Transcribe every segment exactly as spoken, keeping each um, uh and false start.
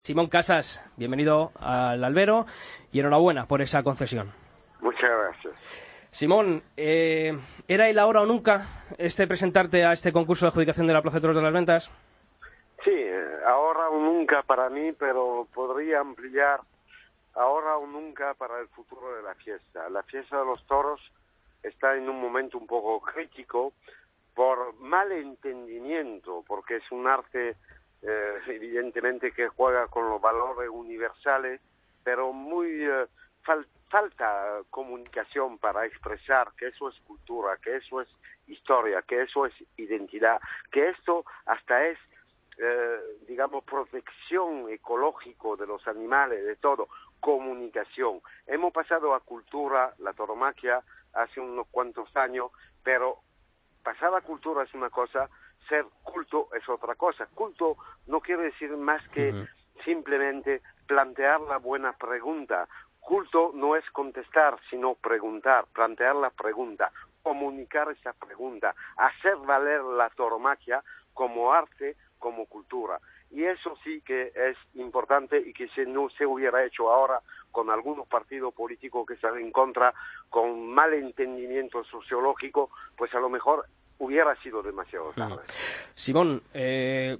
Simón Casas, bienvenido al Albero y enhorabuena por esa concesión. Muchas gracias. Simón, eh, ¿era el ahora o nunca este presentarte a este concurso de adjudicación de la Plaza de Toros de las Ventas? Sí, ahora o nunca para mí, pero podría ampliar ahora o nunca para el futuro de la fiesta. La fiesta de los toros está en un momento un poco crítico por mal entendimiento, porque es un arte eh, evidentemente que juega con los valores universales, pero muy eh, fal falta comunicación para expresar que eso es cultura, que eso es historia, que eso es identidad, que esto hasta es Eh, digamos, protección ecológico de los animales, de todo, comunicación. Hemos pasado a cultura, la tauromaquia, hace unos cuantos años, pero pasar a cultura es una cosa, ser culto es otra cosa. Culto no quiere decir más que uh-huh. simplemente plantear la buena pregunta. Culto no es contestar, sino preguntar, plantear la pregunta, comunicar esa pregunta, hacer valer la tauromaquia como arte, como cultura. Y eso sí que es importante y que si no se hubiera hecho ahora con algunos partidos políticos que están en contra, con mal entendimiento sociológico, pues a lo mejor hubiera sido demasiado tarde. Simón, eh,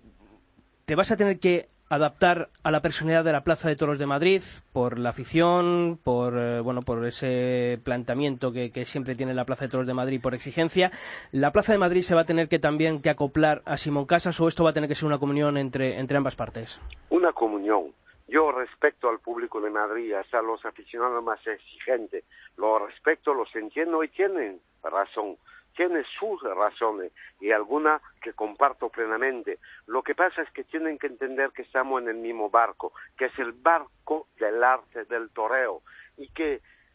te vas a tener que adaptar a la personalidad de la Plaza de Toros de Madrid por la afición, por eh, bueno, por ese planteamiento que, que siempre tiene la Plaza de Toros de Madrid por exigencia. ¿La Plaza de Madrid se va a tener que también que acoplar a Simón Casas o esto va a tener que ser una comunión entre, entre ambas partes? Una comunión. Yo respeto al público de Madrid, hasta los aficionados más exigentes. Los respeto, los entiendo y tienen razón. Tiene sus razones y algunas que comparto plenamente. Lo que pasa es que tienen que entender que estamos en el mismo barco, que es el barco del arte del toreo y que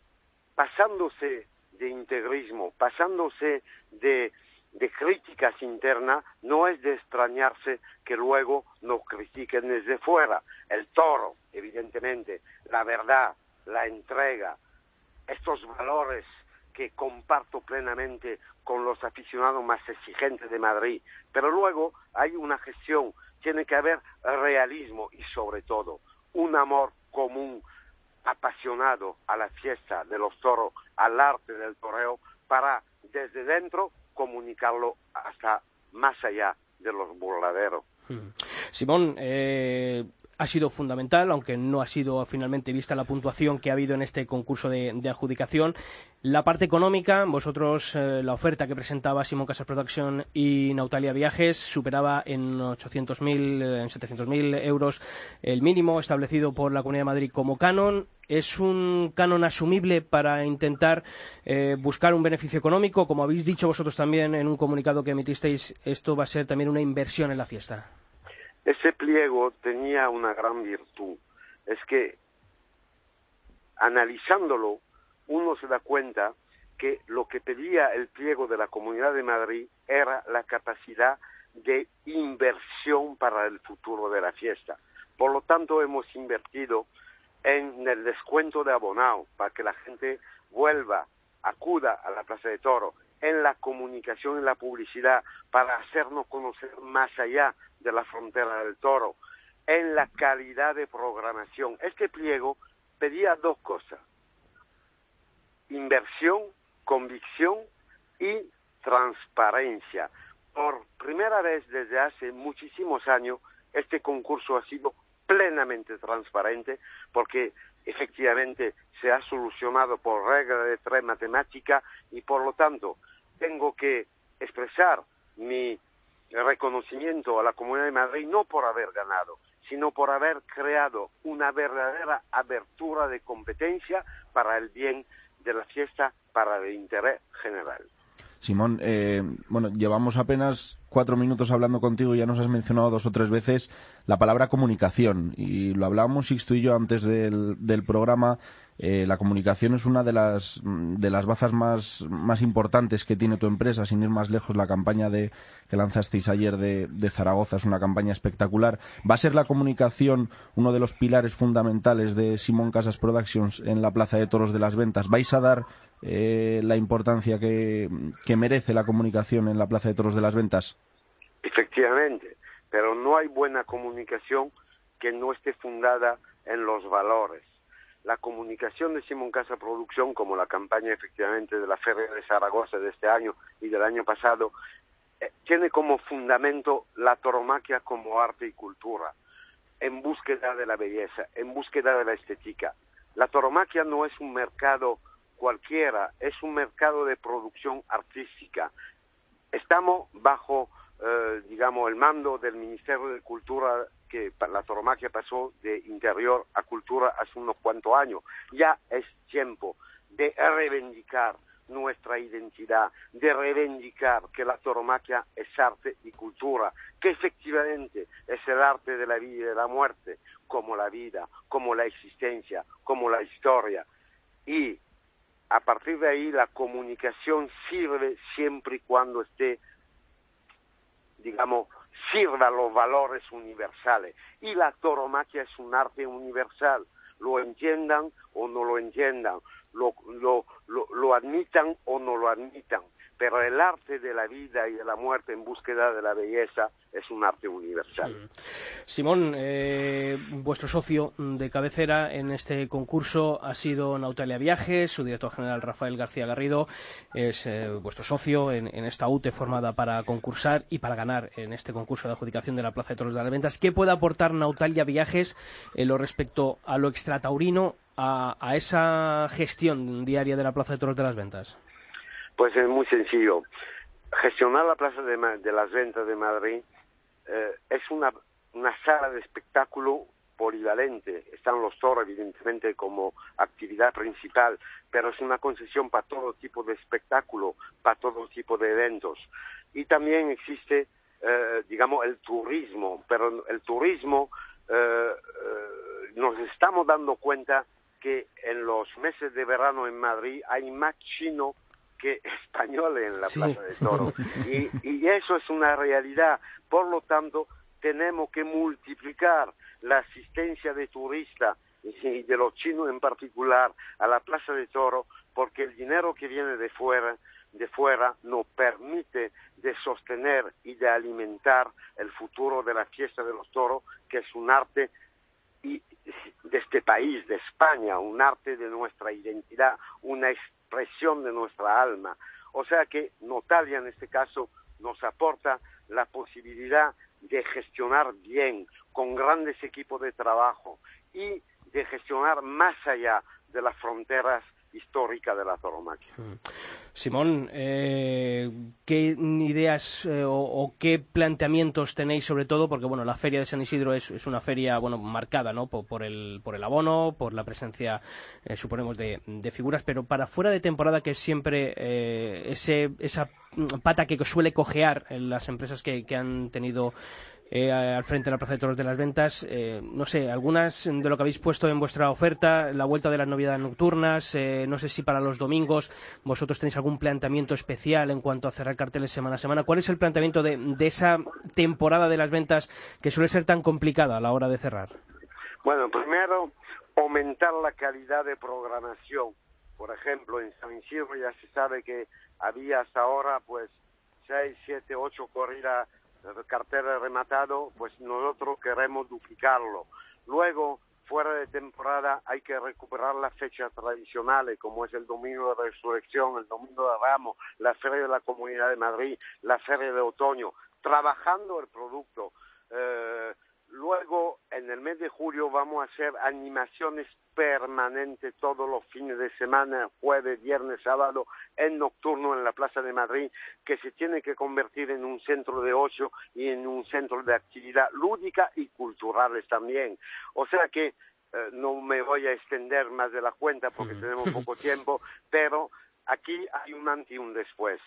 pasándose de integrismo, pasándose de, de críticas internas, no es de extrañarse que luego nos critiquen desde fuera. El toro, evidentemente, la verdad, la entrega, estos valores que comparto plenamente con los aficionados más exigentes de Madrid. Pero luego hay una gestión, tiene que haber realismo y sobre todo un amor común, apasionado a la fiesta de los toros, al arte del toreo, para desde dentro comunicarlo hasta más allá de los burladeros. Simón, eh... ha sido fundamental, aunque no ha sido finalmente vista la puntuación que ha habido en este concurso de, de adjudicación. La parte económica, vosotros, eh, la oferta que presentaba Simón Casas Production y Nautalia Viajes superaba en ochocientos mil, en setecientos mil euros el mínimo establecido por la Comunidad de Madrid como canon. ¿Es un canon asumible para intentar eh, buscar un beneficio económico? Como habéis dicho vosotros también en un comunicado que emitisteis, esto va a ser también una inversión en la fiesta. Ese pliego tenía una gran virtud, es que analizándolo uno se da cuenta que lo que pedía el pliego de la Comunidad de Madrid era la capacidad de inversión para el futuro de la fiesta. Por lo tanto hemos invertido en el descuento de abonado para que la gente vuelva, acuda a la Plaza de Toros, en la comunicación y la publicidad para hacernos conocer más allá de la frontera del toro, en la calidad de programación. Este pliego pedía dos cosas: inversión, convicción y transparencia. Por primera vez desde hace muchísimos años, este concurso ha sido plenamente transparente porque efectivamente se ha solucionado por regla de tres matemática y por lo tanto tengo que expresar mi reconocimiento a la Comunidad de Madrid no por haber ganado, sino por haber creado una verdadera abertura de competencia para el bien de la fiesta, para el interés general. Simón, eh, bueno, llevamos apenas cuatro minutos hablando contigo y ya nos has mencionado dos o tres veces la palabra comunicación y lo hablábamos Sixto y yo antes del, del programa. Eh, la comunicación es una de las de las bazas más, más importantes que tiene tu empresa, sin ir más lejos. La campaña de que lanzasteis ayer de, de Zaragoza es una campaña espectacular. ¿Va a ser la comunicación uno de los pilares fundamentales de Simón Casas Productions en la Plaza de Toros de las Ventas? ¿Vais a dar eh, la importancia que, que merece la comunicación en la Plaza de Toros de las Ventas? Efectivamente, pero no hay buena comunicación que no esté fundada en los valores. La comunicación de Simón Casa Producción, como la campaña efectivamente de la Feria de Zaragoza de este año y del año pasado, eh, tiene como fundamento la tauromaquia como arte y cultura, en búsqueda de la belleza, en búsqueda de la estética. La tauromaquia no es un mercado cualquiera, es un mercado de producción artística. Estamos bajo, eh, digamos, el mando del Ministerio de Cultura, que la tauromaquia pasó de interior a cultura hace unos cuantos años. Ya es tiempo de reivindicar nuestra identidad, de reivindicar que la tauromaquia es arte y cultura, que efectivamente es el arte de la vida y de la muerte, como la vida, como la existencia, como la historia. Y a partir de ahí la comunicación sirve siempre y cuando esté, digamos, sirva los valores universales. Y la tauromaquia es un arte universal, lo entiendan o no lo entiendan, lo, lo, lo, lo admitan o no lo admitan, pero el arte de la vida y de la muerte en búsqueda de la belleza es un arte universal. Simón, eh, vuestro socio de cabecera en este concurso ha sido Nautalia Viajes, su director general Rafael García Garrido es eh, vuestro socio en, en esta U T E formada para concursar y para ganar en este concurso de adjudicación de la Plaza de Toros de las Ventas. ¿Qué puede aportar Nautalia Viajes en lo respecto a lo extrataurino, a, a esa gestión diaria de la Plaza de Toros de las Ventas? Pues es muy sencillo. Gestionar la Plaza de, de las Ventas de Madrid eh, es una, una sala de espectáculo polivalente. Están los toros, evidentemente, como actividad principal, pero es una concesión para todo tipo de espectáculo, para todo tipo de eventos. Y también existe, eh, digamos, el turismo, pero el turismo eh, eh, nos estamos dando cuenta que en los meses de verano en Madrid hay más chino que españoles en la sí. Plaza de Toros. Y, y eso es una realidad. Por lo tanto, tenemos que multiplicar la asistencia de turistas y de los chinos en particular a la Plaza de Toros, porque el dinero que viene de fuera, de fuera nos permite de sostener y de alimentar el futuro de la fiesta de los toros, que es un arte y de este país, de España, un arte de nuestra identidad, una expresión de nuestra alma. O sea que Nautalia en este caso nos aporta la posibilidad de gestionar bien, con grandes equipos de trabajo y de gestionar más allá de las fronteras histórica de la tauromaquia. Simón, eh, ¿qué ideas eh, o, o qué planteamientos tenéis sobre todo? Porque bueno, la feria de San Isidro es, es una feria bueno marcada, ¿no? Por, por el por el abono, por la presencia, eh, suponemos, de, de figuras, pero para fuera de temporada, que es siempre eh, ese esa pata que suele cojear en las empresas que, que han tenido Eh, al frente de la Plaza de Toros de las Ventas, eh, no sé, algunas de lo que habéis puesto en vuestra oferta, la vuelta de las novedades nocturnas, eh, no sé si para los domingos vosotros tenéis algún planteamiento especial en cuanto a cerrar carteles semana a semana. ¿Cuál es el planteamiento de, de esa temporada de las ventas que suele ser tan complicada a la hora de cerrar? Bueno, primero, aumentar la calidad de programación. Por ejemplo, en San Isidro ya se sabe que había hasta ahora pues seis, siete, ocho corridas cartel rematado, pues nosotros queremos duplicarlo. Luego, fuera de temporada, hay que recuperar las fechas tradicionales, como es el Domingo de Resurrección, el Domingo de Ramos, la Feria de la Comunidad de Madrid, la Feria de Otoño, trabajando el producto. Eh, luego, en el mes de julio, vamos a hacer animaciones permanentes todos los fines de semana, jueves, viernes, sábado, en nocturno en la Plaza de Madrid, que se tiene que convertir en un centro de ocio y en un centro de actividad lúdica y culturales también. O sea que eh, no me voy a extender más de la cuenta porque tenemos poco tiempo, pero aquí hay un antes y un después.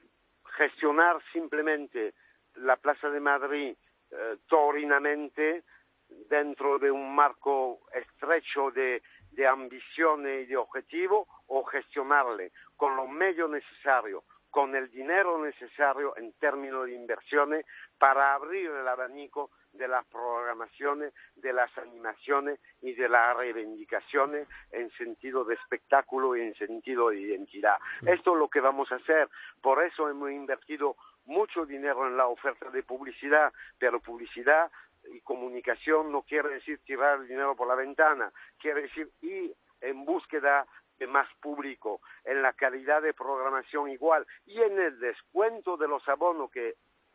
Gestionar simplemente la Plaza de Madrid eh, taurinamente, dentro de un marco estrecho de, de ambiciones y de objetivos, o gestionarle con los medios necesarios, con el dinero necesario en términos de inversiones para abrir el abanico de las programaciones, de las animaciones y de las reivindicaciones en sentido de espectáculo y en sentido de identidad. Esto es lo que vamos a hacer. Por eso hemos invertido mucho dinero en la oferta de publicidad, pero publicidad y comunicación no quiere decir tirar el dinero por la ventana, quiere decir ir en búsqueda de más público, en la calidad de programación igual y en el descuento de los abonos, que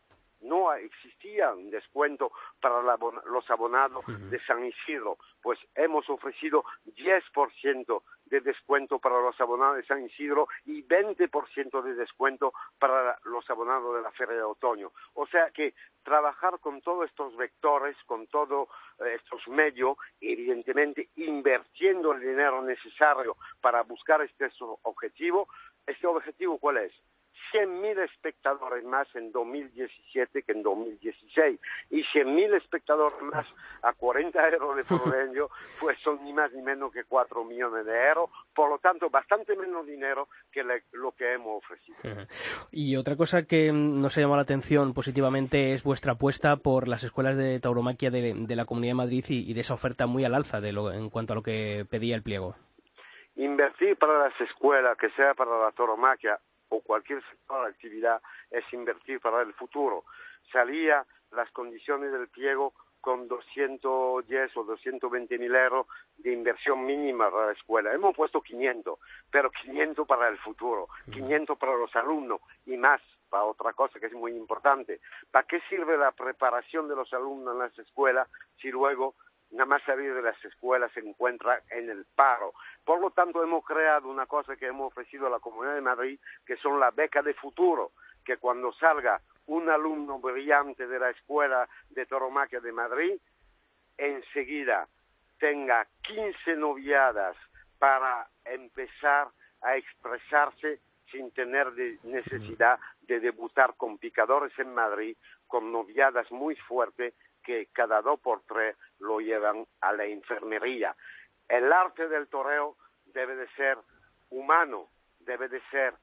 no existía un descuento para la, los abonados de San Isidro, pues hemos ofrecido diez por ciento de descuento para los abonados de San Isidro y veinte por ciento de descuento para los abonados de la Feria de Otoño. O sea que trabajar con todos estos vectores, con todos eh, estos medios, evidentemente invirtiendo el dinero necesario para buscar este objetivo. ¿Este objetivo cuál es? cien mil espectadores más en dos mil diecisiete que en dos mil dieciséis y cien mil espectadores más a cuarenta euros de promedio, pues son ni más ni menos que cuatro millones de euros, por lo tanto bastante menos dinero que le, lo que hemos ofrecido. Y otra cosa que nos ha llamado la atención positivamente es vuestra apuesta por las escuelas de tauromaquia de, de la Comunidad de Madrid y, y de esa oferta muy al alza de lo, en cuanto a lo que pedía el pliego. Invertir para las escuelas, que sea para la tauromaquia o cualquier sector de actividad, es invertir para el futuro. Salía las condiciones del pliego con doscientos diez o doscientos veinte mil euros de inversión mínima para la escuela. Hemos puesto quinientos, pero quinientos para el futuro, quinientos para los alumnos y más para otra cosa que es muy importante. ¿Para qué sirve la preparación de los alumnos en las escuelas si luego nada más salir de las escuelas se encuentra en el paro? Por lo tanto, hemos creado una cosa que hemos ofrecido a la Comunidad de Madrid, que son las becas de futuro, que cuando salga un alumno brillante de la Escuela de Tauromaquia de Madrid, enseguida tenga quince noviadas para empezar a expresarse sin tener de necesidad de debutar con picadores en Madrid, con noviadas muy fuertes, que cada dos por tres lo llevan a la enfermería. El arte del toreo debe de ser humano, debe de ser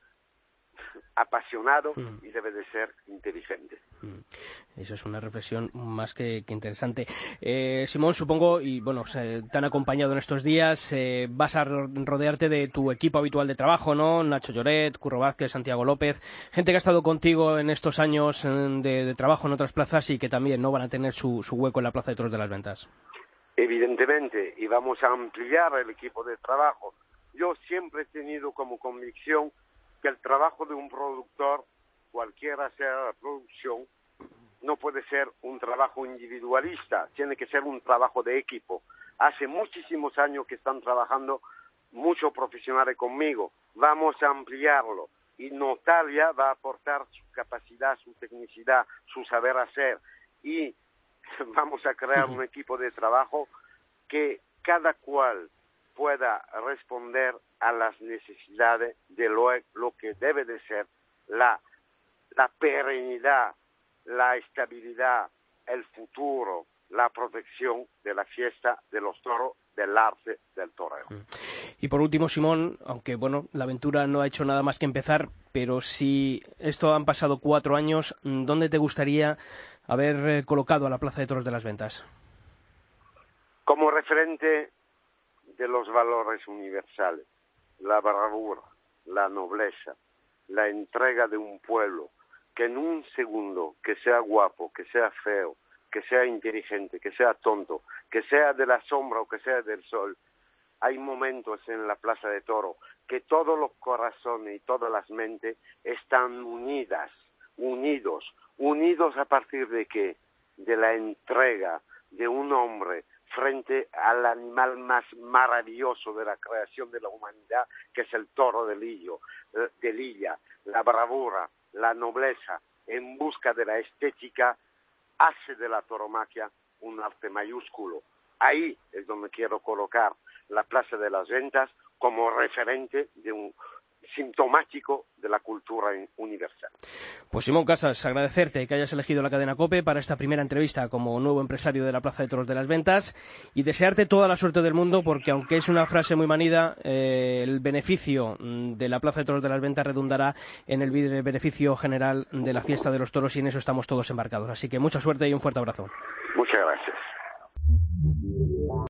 apasionado mm. y debe de ser inteligente. Mm. Eso es una reflexión más que, que interesante. Eh, Simón, supongo, y bueno, se, te han acompañado en estos días, eh, vas a rodearte de tu equipo habitual de trabajo, ¿no? Nacho Lloret, Curro Vázquez, Santiago López, gente que ha estado contigo en estos años de, de trabajo en otras plazas y que también no van a tener su, su hueco en la Plaza de Toros de las Ventas. Evidentemente, y vamos a ampliar el equipo de trabajo. Yo siempre he tenido como convicción que el trabajo de un productor, cualquiera sea la producción, no puede ser un trabajo individualista, tiene que ser un trabajo de equipo. Hace muchísimos años que están trabajando muchos profesionales conmigo, vamos a ampliarlo y Natalia va a aportar su capacidad, su tecnicidad, su saber hacer y vamos a crear un equipo de trabajo que cada cual pueda responder a las necesidades de lo, lo que debe de ser la, la perenidad, la estabilidad, el futuro, la protección de la fiesta de los toros, del arte del toreo. Y por último, Simón, aunque bueno, la aventura no ha hecho nada más que empezar, pero si esto han pasado cuatro años, ¿dónde te gustaría haber colocado a la Plaza de Toros de las Ventas? Como referente de los valores universales, la bravura, la nobleza, la entrega de un pueblo, que en un segundo, que sea guapo, que sea feo, que sea inteligente, que sea tonto, que sea de la sombra o que sea del sol, hay momentos en la Plaza de Toro que todos los corazones y todas las mentes están unidas, unidos, unidos a partir de qué? De la entrega de un hombre frente al animal más maravilloso de la creación de la humanidad, que es el toro de Lillo, de Lilla, la bravura, la nobleza, en busca de la estética, hace de la tauromaquia un arte mayúsculo. Ahí es donde quiero colocar la Plaza de las Ventas como referente de un sintomático de la cultura universal. Pues Simón Casas, agradecerte que hayas elegido la cadena COPE para esta primera entrevista como nuevo empresario de la Plaza de Toros de las Ventas y desearte toda la suerte del mundo porque aunque es una frase muy manida, eh, el beneficio de la Plaza de Toros de las Ventas redundará en el beneficio general de la fiesta de los toros y en eso estamos todos embarcados. Así que mucha suerte y un fuerte abrazo. Muchas gracias.